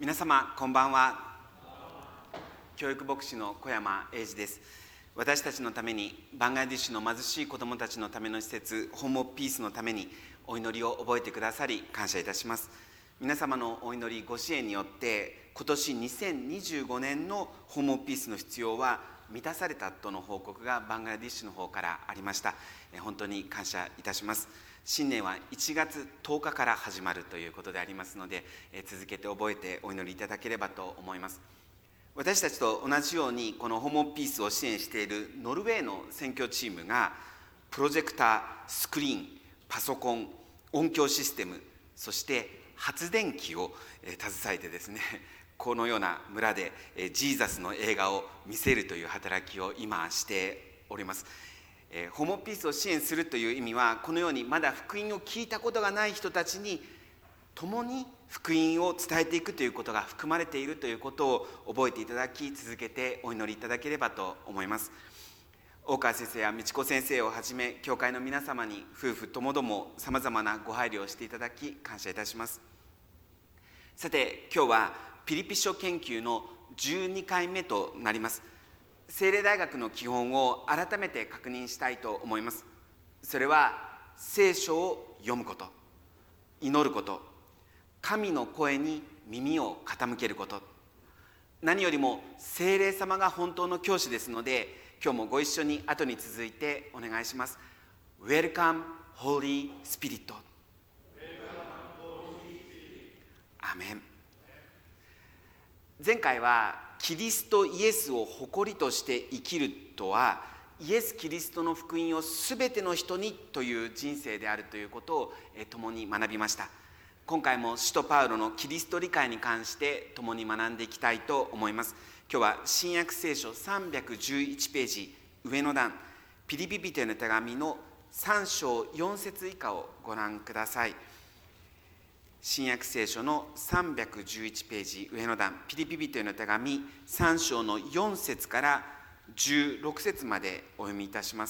皆様こんばんは。教育牧師の小山英二です。私たちのためにバングラディッシュの貧しい子どもたちのための施設ホームオブピースのためにお祈りを覚えてくださり感謝いたします。皆様のお祈りご支援によって今年2025年のホームオブピースの必要は満たされたとの報告がバングラディッシュの方からありました。本当に感謝いたします。新年は1月10日から始まるということでありますので、続けて覚えてお祈りいただければと思います。私たちと同じようにこのホームオブピースを支援しているノルウェーの選挙チームがプロジェクター、スクリーン、パソコン、音響システム、そして発電機を携えてですね、このような村でジーザスの映画を見せるという働きを今しております。ホームオブピースを支援するという意味は、このようにまだ福音を聞いたことがない人たちに共に福音を伝えていくということが含まれているということを覚えていただき、続けてお祈りいただければと思います。大川先生や道子先生をはじめ教会の皆様に夫婦ともどもさまざまなご配慮をしていただき感謝いたします。さて、今日はピリピ書研究の12回目となります。聖霊大学の基本を改めて確認したいと思います。それは聖書を読むこと、祈ること、神の声に耳を傾けること、何よりも聖霊様が本当の教師ですので、今日もご一緒に後に続いてお願いします。 Welcome Holy Spirit。 アメン。前回はキリストイエスを誇りとして生きるとは、イエス・キリストの福音をすべての人にという人生であるということを共に学びました。今回も使徒パウロのキリスト理解に関して共に学んでいきたいと思います。今日は新約聖書311ページ上の段、ピリピ人への手紙の3章4節以下をご覧ください。新約聖書の311ページ上の段、ピリピ人への手紙3章の4節から16節までお読みいたします。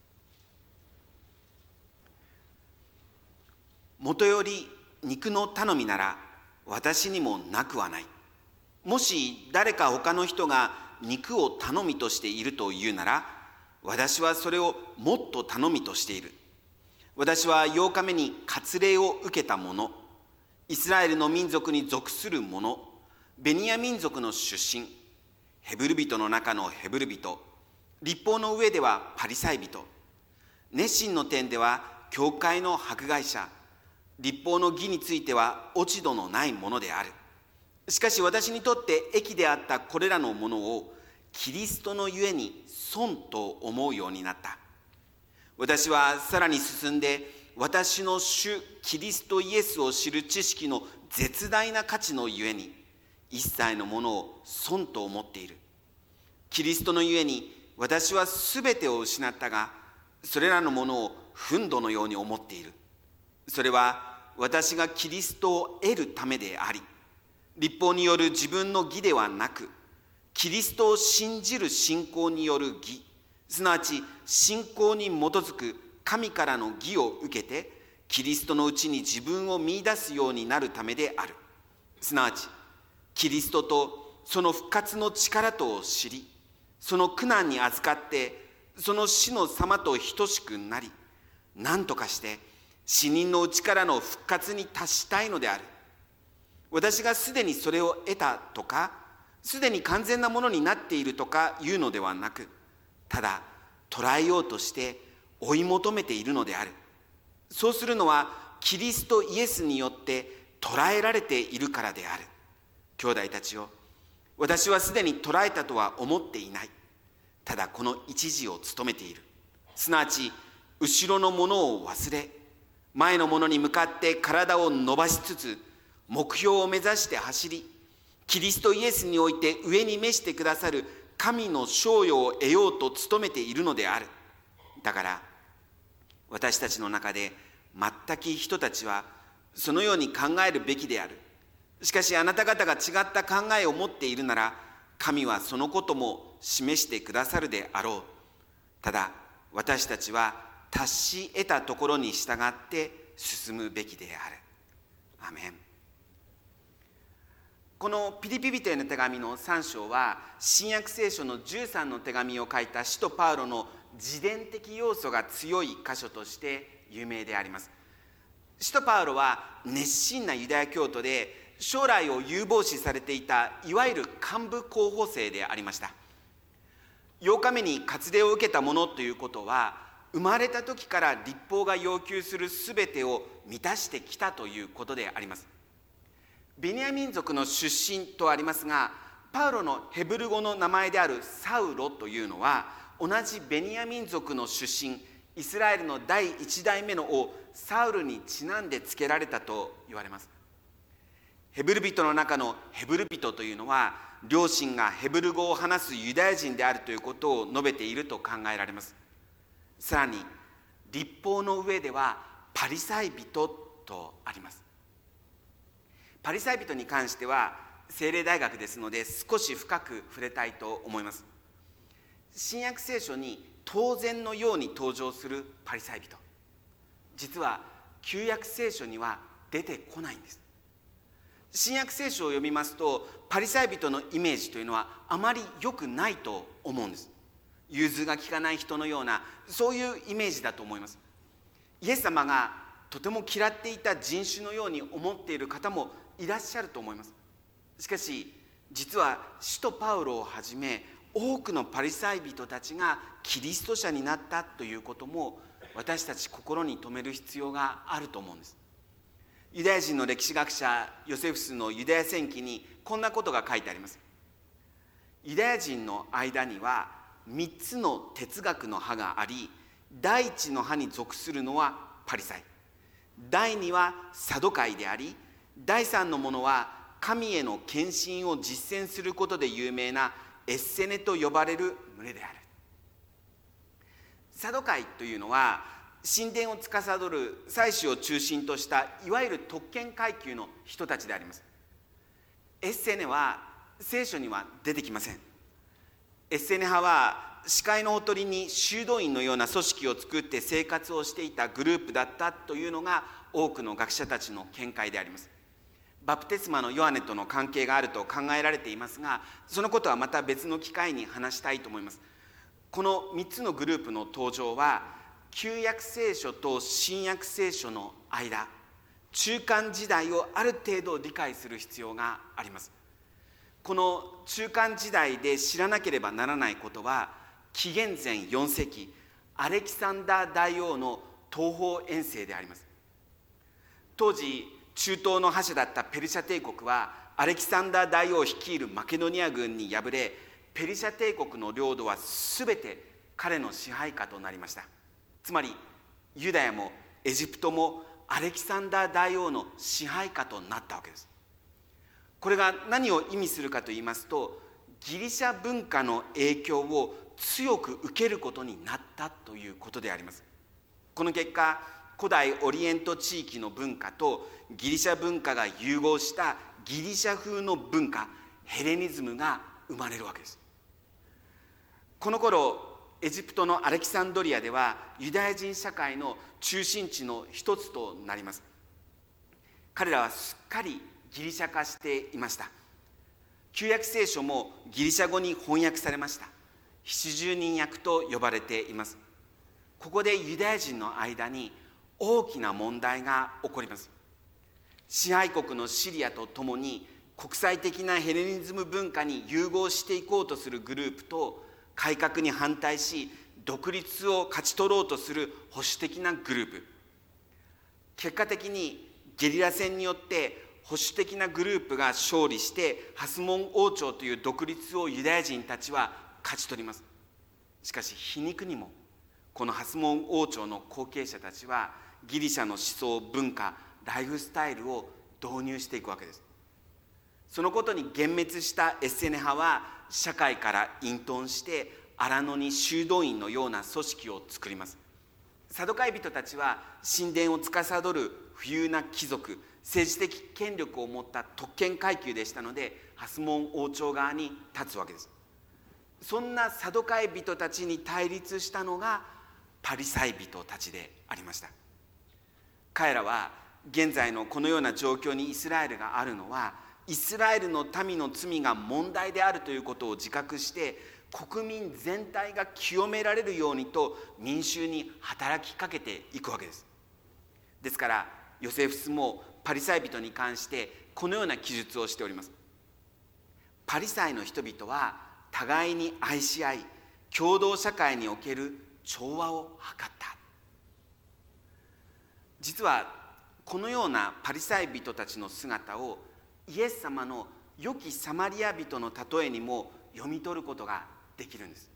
もとより肉の頼みなら私にもなくはない。もし誰か他の人が肉を頼みとしているというなら、私はそれをもっと頼みとしている。私は8日目に割礼を受けた者、イスラエルの民族に属する者、ベニヤ民族の出身、ヘブル人の中のヘブル人、律法の上ではパリサイ人、熱心の点では教会の迫害者、律法の義については落ち度のないものである。しかし私にとって益であったこれらのものをキリストのゆえに損と思うようになった。私はさらに進んで、私の主キリストイエスを知る知識の絶大な価値のゆえに一切のものを損と思っている。キリストのゆえに私はすべてを失ったが、それらのものを憤怒のように思っている。それは私がキリストを得るためであり、律法による自分の義ではなく、キリストを信じる信仰による義、すなわち信仰に基づく神からの義を受けて、キリストのうちに自分を見出すようになるためである。すなわちキリストとその復活の力とを知り、その苦難に預かってその死の様と等しくなり、何とかして死人のうちからの復活に達したいのである。私がすでにそれを得たとか、すでに完全なものになっているとかいうのではなく、ただ捉えようとして追い求めているのである。そうするのはキリストイエスによって捉えられているからである。兄弟たちよ、私はすでに捉えたとは思っていない。ただこの一時を務めている。すなわち後ろのものを忘れ、前のものに向かって体を伸ばしつつ、目標を目指して走り、キリストイエスにおいて上に召してくださる神の賞与を得ようと努めているのである。だから私たちの中で全く人たちはそのように考えるべきである。しかしあなた方が違った考えを持っているなら、神はそのことも示してくださるであろう。ただ私たちは達し得たところに従って進むべきである。アメン。 このピリピ人への手紙の3章は、新約聖書の13の手紙を書いた使徒パウロの自伝的要素が強い箇所として有名であります。使徒パウロは熱心なユダヤ教徒で、将来を有望視されていたいわゆる幹部候補生でありました。8日目に割礼を受けた者ということは、生まれた時から律法が要求するすべてを満たしてきたということであります。ベニヤ民族の出身とありますが、パウロのヘブル語の名前であるサウロというのは、同じベニヤ民族の出身、イスラエルの第一代目の王サウルにちなんで付けられたと言われます。ヘブル人の中のヘブル人というのは、両親がヘブル語を話すユダヤ人であるということを述べていると考えられます。さらに、律法の上ではパリサイ人とあります。パリサイ人に関しては聖霊大学ですので、少し深く触れたいと思います。新約聖書に当然のように登場するパリサイ人、実は旧約聖書には出てこないんです。新約聖書を読みますと、パリサイ人のイメージというのはあまり良くないと思うんです。融通が利かない人のような、そういうイメージだと思います。イエス様がとても嫌っていた人種のように思っている方もいらっしゃると思います。しかし実は使徒パウロをはじめ、多くのパリサイ人たちがキリスト者になったということも、私たち心に留める必要があると思うんです。ユダヤ人の歴史学者ヨセフスのユダヤ戦記にこんなことが書いてあります。ユダヤ人の間には3つの哲学の派があり、第一の派に属するのはパリサイ、第2はサドカイであり、第3のものは神への献身を実践することで有名なエッセネと呼ばれる群れである。サドカイというのは、神殿を司る祭司を中心としたいわゆる特権階級の人たちであります。エッセネは聖書には出てきません。エッセネ派は視界のほとりに修道院のような組織を作って生活をしていたグループだったというのが多くの学者たちの見解であります。バプテスマのヨハネとの関係があると考えられていますが、そのことはまた別の機会に話したいと思います。この3つのグループの登場は、旧約聖書と新約聖書の間、中間時代をある程度理解する必要があります。この中間時代で知らなければならないことは、紀元前4世紀アレキサンダー大王の東方遠征であります。当時中東の覇者だったペルシャ帝国は、アレキサンダー大王率いるマケドニア軍に敗れ、ペルシャ帝国の領土はすべて彼の支配下となりました。つまりユダヤもエジプトもアレキサンダー大王の支配下となったわけです。これが何を意味するかと言いますと、ギリシャ文化の影響を強く受けることになったということであります。この結果、古代オリエント地域の文化とギリシャ文化が融合したギリシャ風の文化、ヘレニズムが生まれるわけです。この頃エジプトのアレキサンドリアではユダヤ人社会の中心地の一つとなります。彼らはすっかりギリシャ化していました。旧約聖書もギリシャ語に翻訳されました。七十人訳と呼ばれています。ここでユダヤ人の間に大きな問題が起こります。支配国のシリアとともに国際的なヘレニズム文化に融合していこうとするグループと、改革に反対し独立を勝ち取ろうとする保守的なグループ。結果的にゲリラ戦によって保守的なグループが勝利して、ハスモン王朝という独立をユダヤ人たちは勝ち取ります。しかし皮肉にも、このハスモン王朝の後継者たちはギリシャの思想、文化、ライフスタイルを導入していくわけです。そのことに幻滅したエッセネ派は社会から隠遁して荒野に修道院のような組織を作ります。サドカイ人たちは神殿を司る富裕な貴族、政治的権力を持った特権階級でしたので、ハスモン王朝側に立つわけです。そんなサドカイ人たちに対立したのがパリサイ人たちでありました。彼らは現在のこのような状況にイスラエルがあるのは、 イスラエルの民の罪が問題であるということを自覚して、国民全体が清められるようにと民衆に働きかけていくわけです。ですからヨセフスもパリサイ人に関してこのような記述をしております。パリサイの人々は互いに愛し合い、共同社会における調和を図った。実はこのようなパリサイ人たちの姿をイエス様の良きサマリア人の例えにも読み取ることができるんです。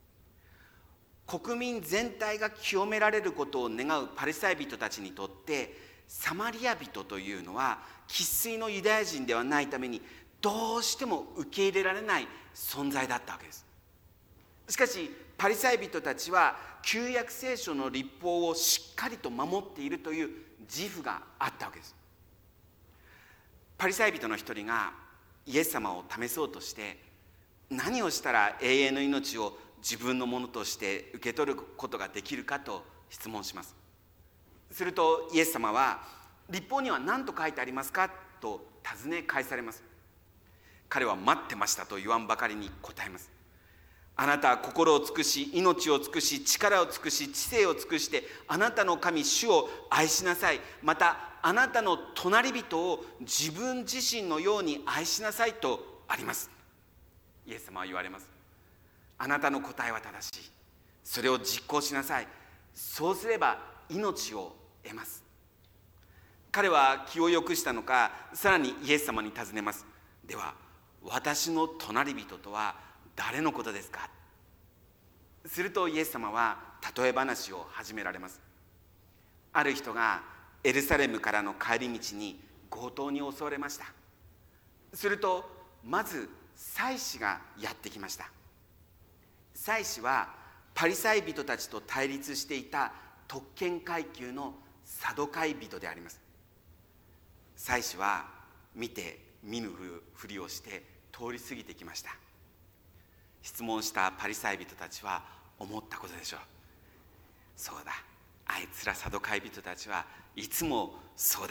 国民全体が清められることを願うパリサイ人たちにとって、サマリア人というのは生粋のユダヤ人ではないためにどうしても受け入れられない存在だったわけです。しかしパリサイ人たちは旧約聖書の律法をしっかりと守っているという自負があったわけです。パリサイ人の一人がイエス様を試そうとして、何をしたら永遠の命を自分のものとして受け取ることができるかと質問します。するとイエス様は、律法には何と書いてありますかと尋ね返されます。彼は待ってましたと言わんばかりに答えます。あなたは心を尽くし、命を尽くし、力を尽くし、知性を尽くして、あなたの神主を愛しなさい。またあなたの隣人を自分自身のように愛しなさいとあります。イエス様は言われます。あなたの答えは正しい。それを実行しなさい。そうすれば命を得ます。彼は気を良くしたのか、さらにイエス様に尋ねます。では私の隣人とは誰のことですか。するとイエス様は例え話を始められます。ある人がエルサレムからの帰り道に強盗に襲われました。するとまず祭司がやってきました。祭司はパリサイ人たちと対立していた特権階級のサドカイ人であります。祭司は見て見ぬふりをして通り過ぎてきました。質問したパリサイ人たちは思ったことでしょう。そうだ、あいつらサドカイ人たちはいつもそうだ。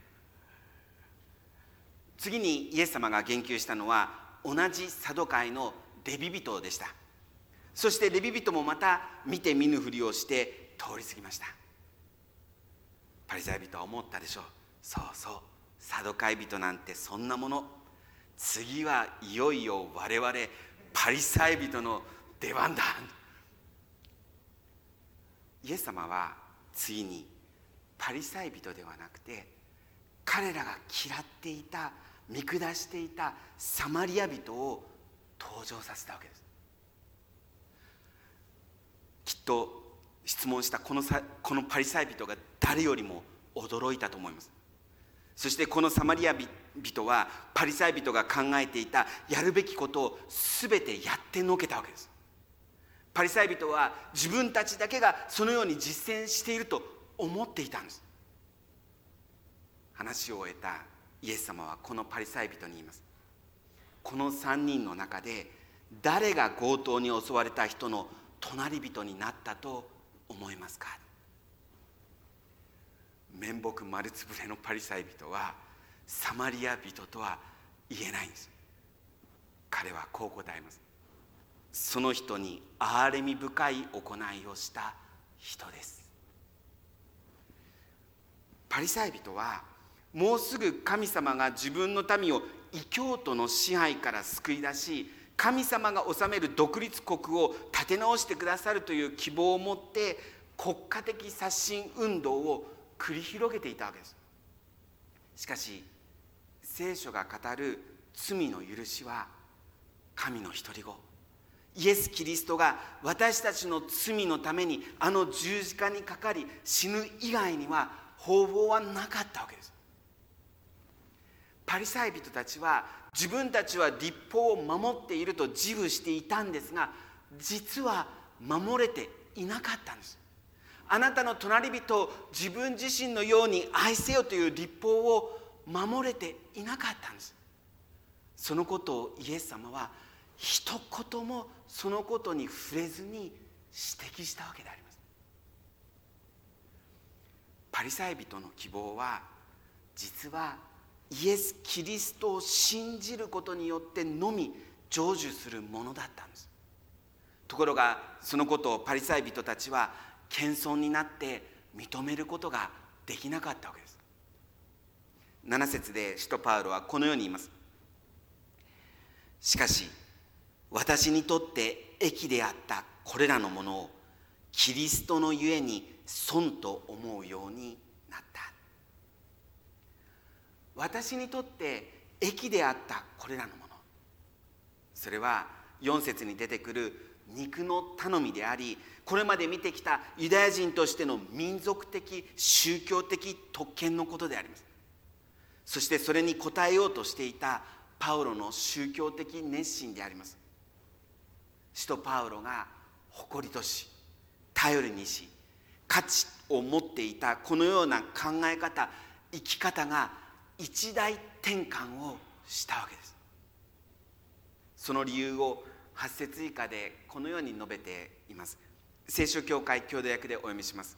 次にイエス様が言及したのは同じサドカイのレビ人でした。そしてレビ人もまた見て見ぬふりをして通り過ぎました。パリサイ人は思ったでしょう。そうそう、サドカイ人なんてそんなもの。次はいよいよ我々パリサイ人の出番だ。イエス様は次にパリサイ人ではなくて、彼らが嫌っていた、見下していたサマリア人を登場させたわけです。きっと質問したこのパリサイ人が誰よりも驚いたと思います。そしてこのサマリア人はパリサイ人が考えていたやるべきことを全てやってのけたわけです。パリサイ人は自分たちだけがそのように実践していると思っていたんです。話を終えたイエス様はこのパリサイ人に言います。この3人の中で誰が強盗に襲われた人の隣人になったと思いますか。面目丸つぶれのパリサイ人はサマリア人とは言えないんです。彼はこう答えます。その人に憐れみ深い行いをした人です。パリサイ人はもうすぐ神様が自分の民を異教徒の支配から救い出し、神様が治める独立国を立て直してくださるという希望を持って国家的刷新運動を繰り広げていたわけです。しかし聖書が語る罪の許しは神の独り子イエス・キリストが私たちの罪のためにあの十字架にかかり死ぬ以外には方法はなかったわけです。パリサイ人たちは自分たちは律法を守っていると自負していたんですが、実は守れていなかったんです。あなたの隣人を自分自身のように愛せよという律法を守れていなかったんです。そのことをイエス様は一言もそのことに触れずに指摘したわけであります。パリサイ人の希望は実はイエス・キリストを信じることによってのみ成就するものだったんです。ところがそのことをパリサイ人たちは謙遜になって認めることができなかったわけです。7節で使徒パウロはこのように言います。しかし私にとって益であったこれらのものをキリストのゆえに損と思うようになった。私にとって益であったこれらのもの、それは4節に出てくる肉の頼みであり、これまで見てきたユダヤ人としての民族的宗教的特権のことであります。そしてそれに応えようとしていたパウロの宗教的熱心であります。使徒パウロが誇りとし頼りにし価値を持っていたこのような考え方、生き方が一大転換をしたわけです。その理由を8節以下でこのように述べています。聖書教会共同訳でお読みします。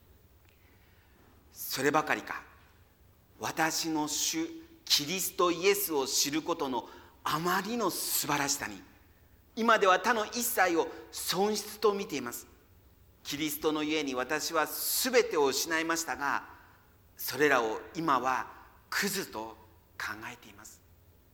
そればかりか、私の主キリストイエスを知ることのあまりの素晴らしさに、今では他の一切を損失と見ています。キリストのゆえに私はすべてを失いましたが、それらを今はクズと考えています。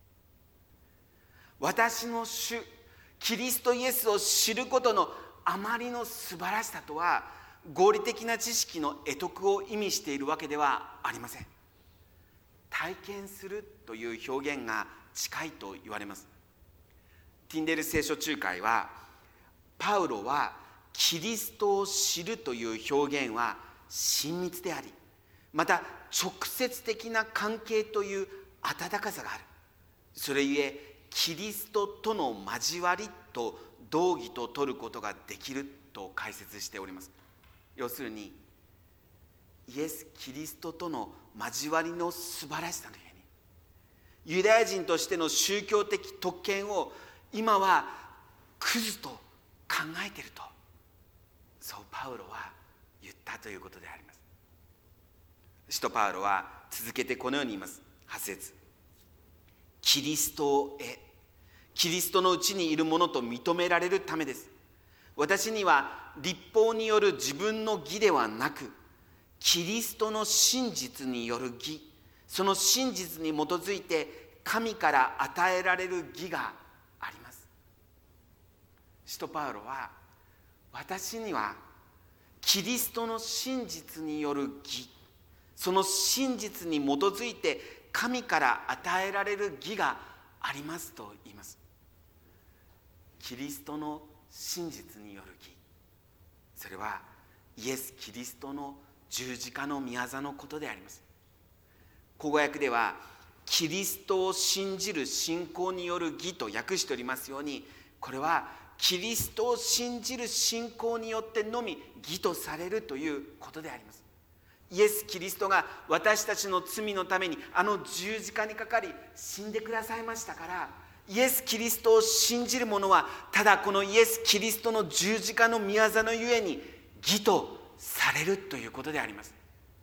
私の主キリストイエスを知ることのあまりの素晴らしさとは、合理的な知識の得得を意味しているわけではありません。体験するという表現が近いと言われます。ティンデル聖書仲介は、パウロはキリストを知るという表現は親密であり、また直接的な関係という温かさがある。それゆえキリストとの交わりと同義と取ることができると解説しております。要するにイエス・キリストとの交わりの素晴らしさのゆえに、ユダヤ人としての宗教的特権を今はクズと考えていると、そうパウロは言ったということであります。使徒パウロは続けてこのように言います。8節、キリストをキリストのうちにいるものと認められるためです。私には律法による自分の義ではなく、キリストの真実による義、その真実に基づいて神から与えられる義があります。使徒パウロは、私にはキリストの真実による義、その真実に基づいて神から与えられる義がありますと言います。キリストの真実による義、それはイエス・キリストの十字架の御業のことであります。口語訳ではキリストを信じる信仰による義と訳しておりますように、これはキリストを信じる信仰によってのみ義とされるということであります。イエス・キリストが私たちの罪のためにあの十字架にかかり死んでくださいましたから、イエス・キリストを信じる者はただこのイエス・キリストの十字架の御業のゆえに義とされるということであります。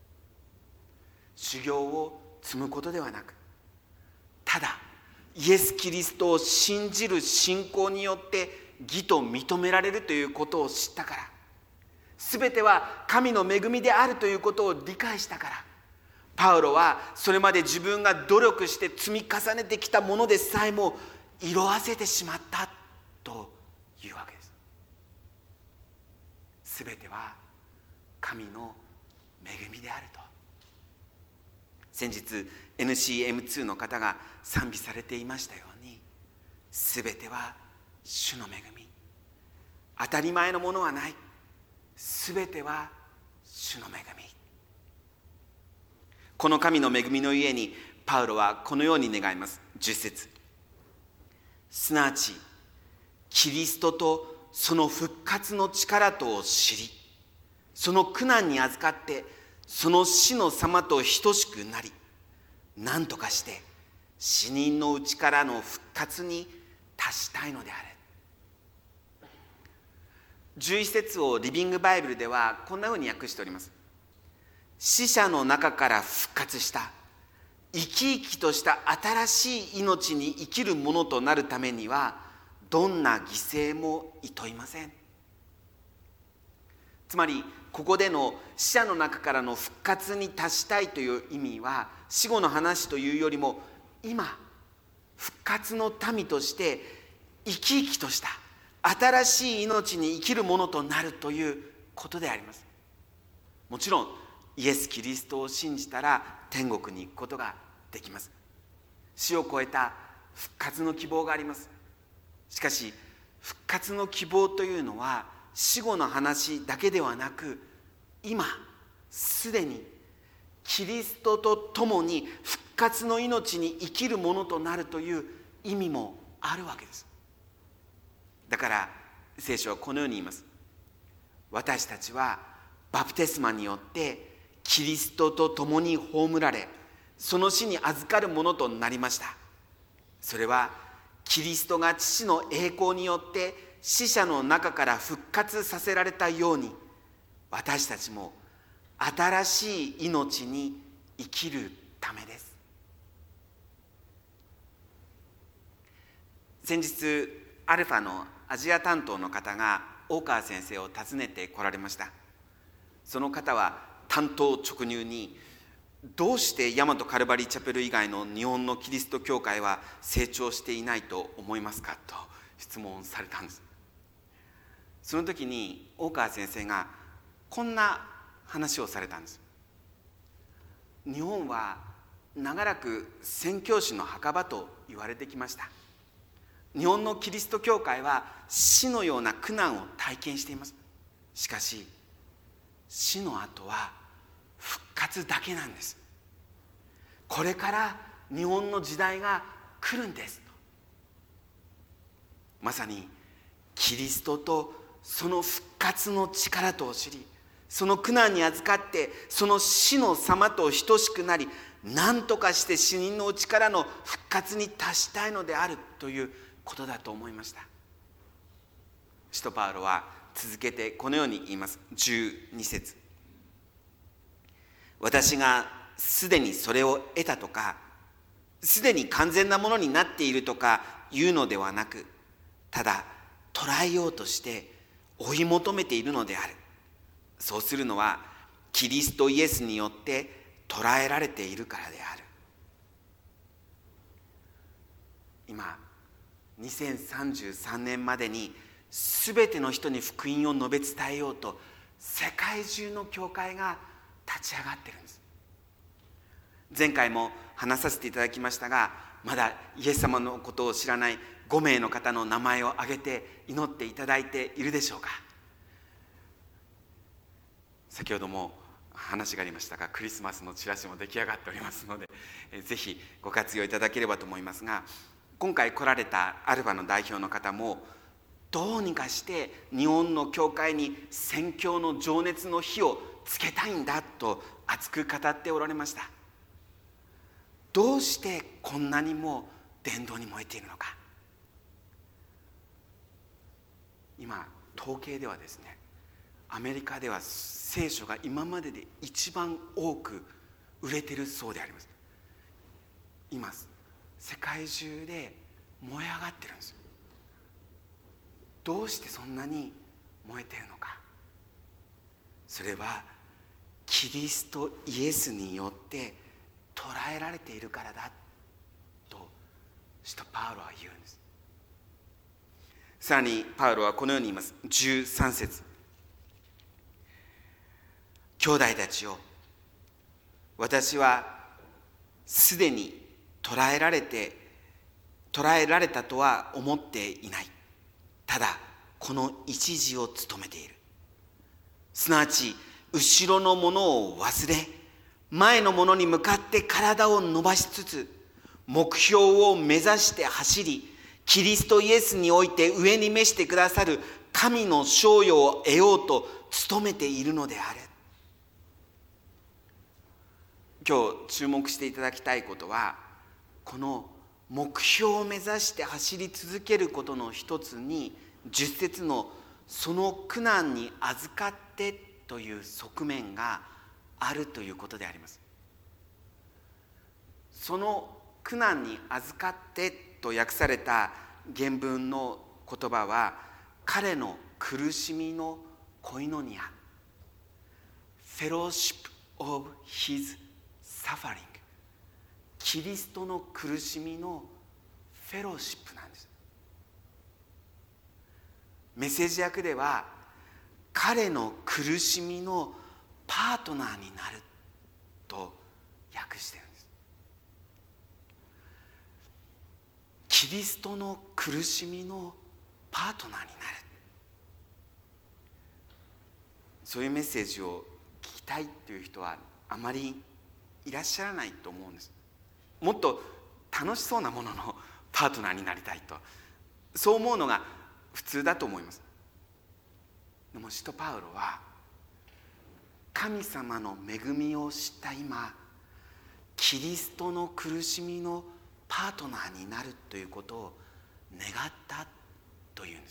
修行を積むことではなく、ただイエス・キリストを信じる信仰によって義と認められるということを知ったから、すべては神の恵みであるということを理解したから、パウロはそれまで自分が努力して積み重ねてきたものでさえも色あせてしまったというわけです。すべては神の恵みであると。先日 NCM2 の方が賛美されていましたように、すべては主の恵み、当たり前のものはない、すべては主の恵み。この神の恵みのゆえにパウロはこのように願います。10節、すなわちキリストとその復活の力とを知り、その苦難に預かってその死の様と等しくなり、何とかして死人のうちからの復活に達したいのである。11節をリビングバイブルではこんなふうに訳しております。死者の中から復活した生き生きとした新しい命に生きるものとなるためには、どんな犠牲もいといません。つまりここでの死者の中からの復活に達したいという意味は、死後の話というよりも、今復活の民として生き生きとした新しい命に生きるものとなるということであります。もちろんイエス・キリストを信じたら天国に行くことができます。死を超えた復活の希望があります。しかし復活の希望というのは死後の話だけではなく、今すでにキリストと共に復活の命に生きるものとなるという意味もあるわけです。だから聖書はこのように言います。私たちはバプテスマによってキリストと共に葬られ、その死に預かるものとなりました。それはキリストが父の栄光によって死者の中から復活させられたように、私たちも新しい命に生きるためです。先日アルファのアジア担当の方が大川先生を訪ねて来られました。その方は単刀直入に、どうして大和カルバリーチャペル以外の日本のキリスト教会は成長していないと思いますかと質問されたんです。その時に大川先生がこんな話をされたんです。日本は長らく宣教師の墓場と言われてきました。日本のキリスト教会は死のような苦難を体験しています。しかし死の後は復活だけなんです。これから日本の時代が来るんですと。まさにキリストとその復活の力とを知り、その苦難に預かってその死の様と等しくなり、何とかして死人のうちからの復活に達したいのであるということだと思いました。使徒パウロは続けてこのように言います。12節。私がすでにそれを得たとか、すでに完全なものになっているとかいうのではなく、ただ捉えようとして追い求めているのである。そうするのはキリストイエスによって捉えられているからである。今2033年までに全ての人に福音を述べ伝えようと世界中の教会が立ち上がっているんです。前回も話させていただきましたが、まだイエス様のことを知らない5名の方の名前を挙げて祈っていただいているでしょうか。先ほども話がありましたが、クリスマスのチラシも出来上がっておりますので、ぜひご活用いただければと思いますが、今回来られたアルファの代表の方も、どうにかして日本の教会に宣教の情熱の火をつけたいんだと熱く語っておられました。どうしてこんなにも伝道に燃えているのか。今統計ではですね、アメリカでは聖書が今までで一番多く売れているそうであります。今世界中で燃え上がってるんですよ。どうしてそんなに燃えているのか。それはキリストイエスによって捉えられているからだと使徒パウロは言うんです。さらにパウロはこのように言います。13節。兄弟たちよ、私はすでに捉えられたとは思っていない。ただこの一時を務めている。すなわち後ろのものを忘れ、前のものに向かって体を伸ばしつつ、目標を目指して走り、キリストイエスにおいて上に召してくださる神の賞与を得ようと努めているのである。今日注目していただきたいことは、この目標を目指して走り続けることの一つに、10節のその苦難に預かってという側面があるということであります。 その苦難に預かってと訳された原文の言葉は、彼の苦しみのコイノニア、Fellowship of His Suffering、キリストの苦しみのフェローシップなんです。メッセージ訳では、彼の苦しみのパートナーになると訳しているんです。キリストの苦しみのパートナーになる、そういうメッセージを聞きたいという人はあまりいらっしゃらないと思うんです。もっと楽しそうなもののパートナーになりたいと、そう思うのが普通だと思います。でも使徒パウロは、神様の恵みを知った今、キリストの苦しみのパートナーになるということを願ったというんです。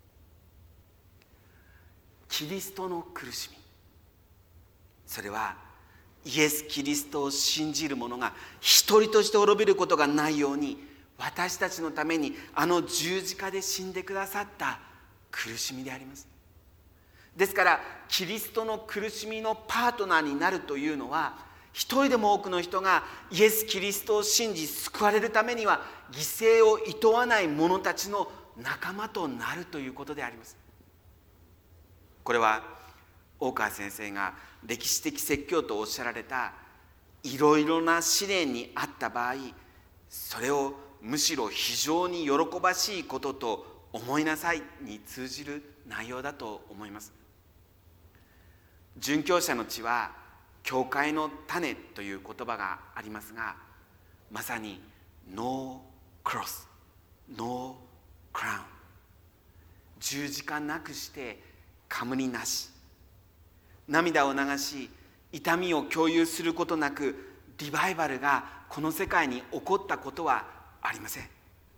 キリストの苦しみ、それはイエス・キリストを信じる者が一人として滅びることがないように、私たちのためにあの十字架で死んでくださった苦しみであります。ですからキリストの苦しみのパートナーになるというのは、一人でも多くの人がイエス・キリストを信じ救われるためには犠牲をいとわない者たちの仲間となるということであります。これは大川先生が歴史的説教とおっしゃられた、いろいろな試練にあった場合、それをむしろ非常に喜ばしいことと思いなさいに通じる内容だと思います。殉教者の地は教会の種という言葉がありますが、まさに No cross、No crown、 十字架なくして冠なし、涙を流し痛みを共有することなくリバイバルがこの世界に起こったことはありません。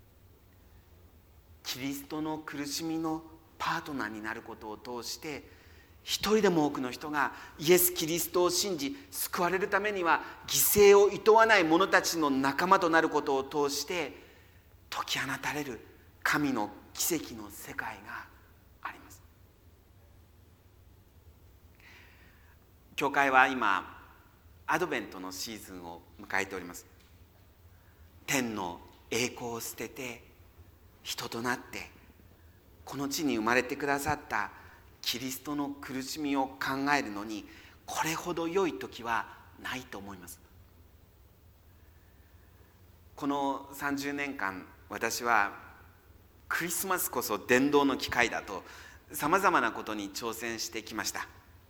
キリストの苦しみのパートナーになることを通して、一人でも多くの人がイエス・キリストを信じ救われるためには犠牲をいとわない者たちの仲間となることを通して解き放たれる神の奇跡の世界があります。教会は今アドベントのシーズンを迎えております。天の栄光を捨てて人となってこの地に生まれてくださったキリストの苦しみを考えるのに、これほど良い時はないと思います。この30年間、私はクリスマスこそ伝道の機会だとさまざまなことに挑戦してきました。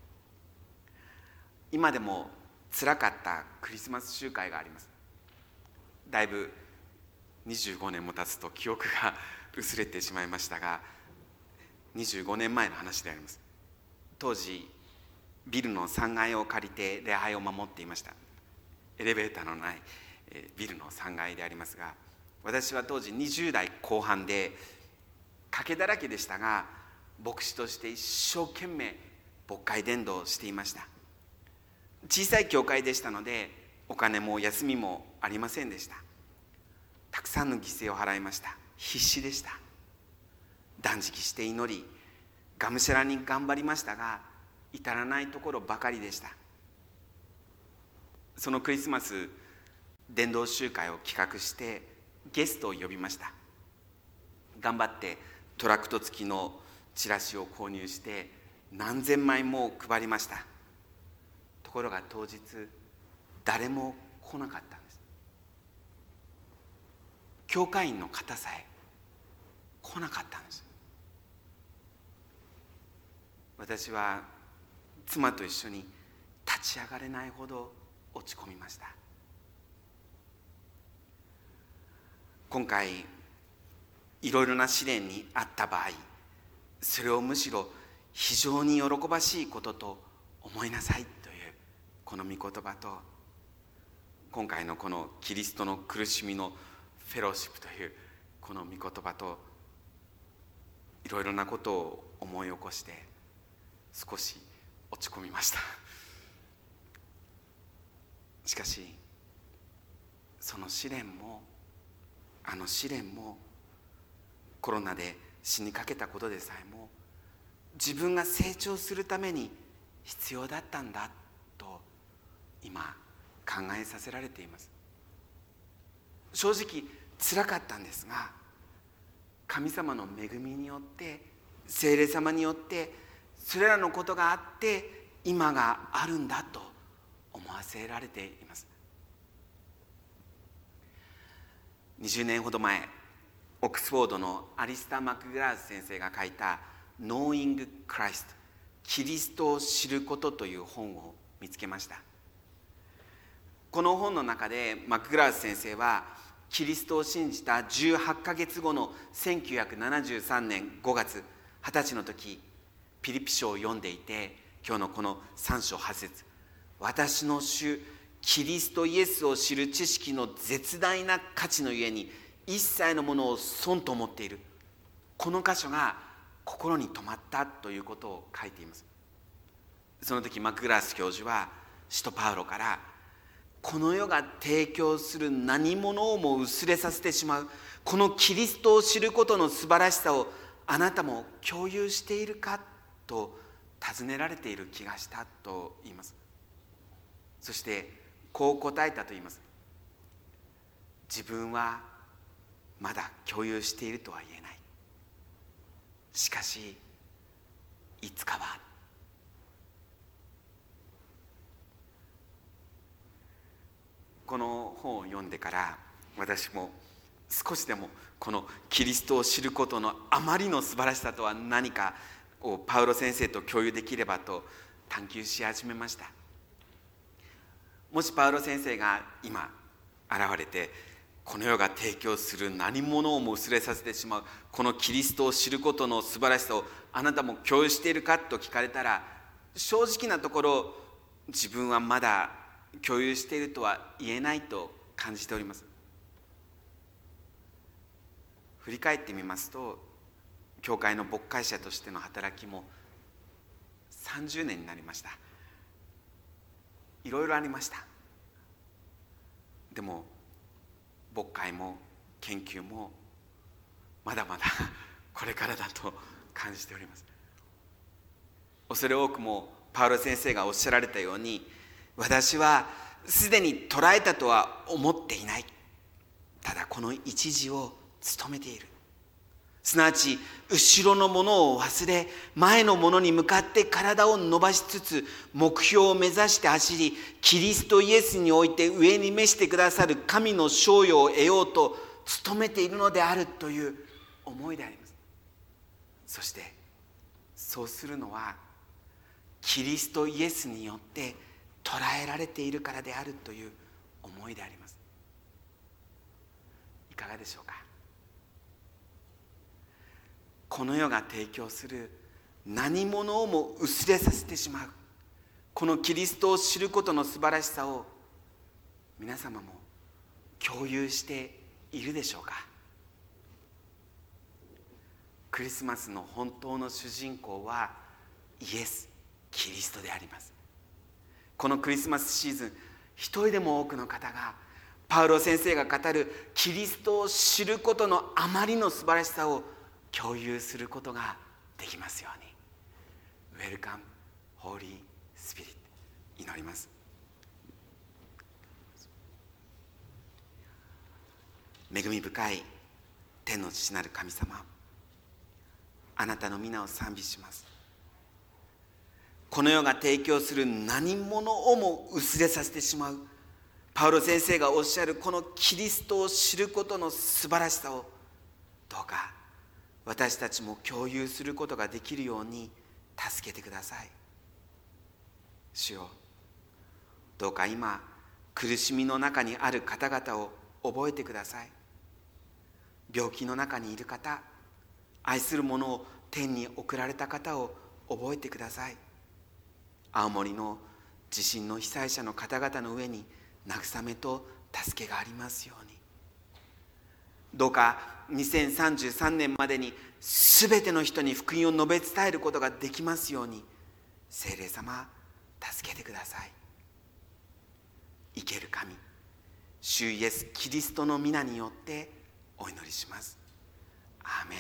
今でもつらかったクリスマス集会があります。だいぶ25年も経つと記憶が薄れてしまいましたが、25年前の話であります。当時ビルの3階を借りて礼拝を守っていました。エレベーターのないビルの3階でありますが、私は当時20代後半で賭けだらけでしたが、牧師として一生懸命牧会伝道をしていました。小さい教会でしたのでお金も休みもありませんでした。たくさんの犠牲を払いました。必死でした。断食して祈り、がむしゃらに頑張りましたが、至らないところばかりでした。そのクリスマス伝道集会を企画してゲストを呼びました。頑張ってトラクト付きのチラシを購入して何千枚も配りました。ところが当日誰も来なかったんです。教会員の方さえ来なかったんです。私は妻と一緒に立ち上がれないほど落ち込みました。今回いろいろな試練にあった場合、それをむしろ非常に喜ばしいことと思いなさいというこの御言葉と、今回のこのキリストの苦しみのフェローシップというこの御言葉と、いろいろなことを思い起こして少し落ち込みました。しかしその試練もあの試練もコロナで死にかけたことでさえも自分が成長するために必要だったんだと今考えさせられています。正直辛かったんですが、神様の恵みによって聖霊様によってそれらのことがあって今があるんだと思わせられています。20年ほど前、オックスフォードのアリスター・マクグラーズ先生が書いた Knowing Christ キリストを知ることという本を見つけました。この本の中でマクグラーズ先生はキリストを信じた18ヶ月後の1973年5月20歳の時、ピリピ書を読んでいて、今日のこの3章8節、私の主キリストイエスを知る知識の絶大な価値のゆえに一切のものを損と思っている、この箇所が心に留まったということを書いています。その時マクグラース教授は使徒パウロから、この世が提供する何者をも薄れさせてしまうこのキリストを知ることの素晴らしさをあなたも共有しているかと尋ねられている気がしたと言います。そしてこう答えたと言います。自分はまだ共有しているとは言えない。しかしいつかは。この本を読んでから私も少しでもこのキリストを知ることのあまりの素晴らしさとは何かをパウロ先生と共有できればと探求し始めました。もしパウロ先生が今現れて、この世が提供する何者をも薄れさせてしまうこのキリストを知ることの素晴らしさをあなたも共有しているかと聞かれたら、正直なところ自分はまだ共有しているとは言えないと感じております。振り返ってみますと、教会の牧会者としての働きも30年になりました。いろいろありました。でも牧会も研究もまだまだこれからだと感じております。恐れ多くもパウロ先生がおっしゃられたように、私はすでに捉えたとは思っていない。ただこの一時を務めている。すなわち後ろのものを忘れ、前のものに向かって体を伸ばしつつ、目標を目指して走り、キリストイエスにおいて上に召してくださる神の賞与を得ようと努めているのであるという思いであります。そしてそうするのはキリストイエスによって捉えられているからであるという思いであります。いかがでしょうか。この世が提供する何者をも薄れさせてしまうこのキリストを知ることの素晴らしさを皆様も共有しているでしょうか。クリスマスの本当の主人公はイエス・キリストであります。このクリスマスシーズン、一人でも多くの方がパウロ先生が語るキリストを知ることのあまりの素晴らしさを共有することができますように。 Welcome Holy Spirit、 祈ります。恵み深い天の父なる神様、あなたの皆を賛美します。この世が提供する何者をも薄れさせてしまうパウロ先生がおっしゃるこのキリストを知ることの素晴らしさを、どうか私たちも共有することができるように助けてください。主よ、どうか今苦しみの中にある方々を覚えてください。病気の中にいる方、愛する者を天に送られた方を覚えてください。青森の地震の被災者の方々の上に慰めと助けがありますように。どうか2033年までに全ての人に福音を述べ伝えることができますように、聖霊様助けてください。生ける神、 主イエス・キリストの皆によってお祈りします。アーメン。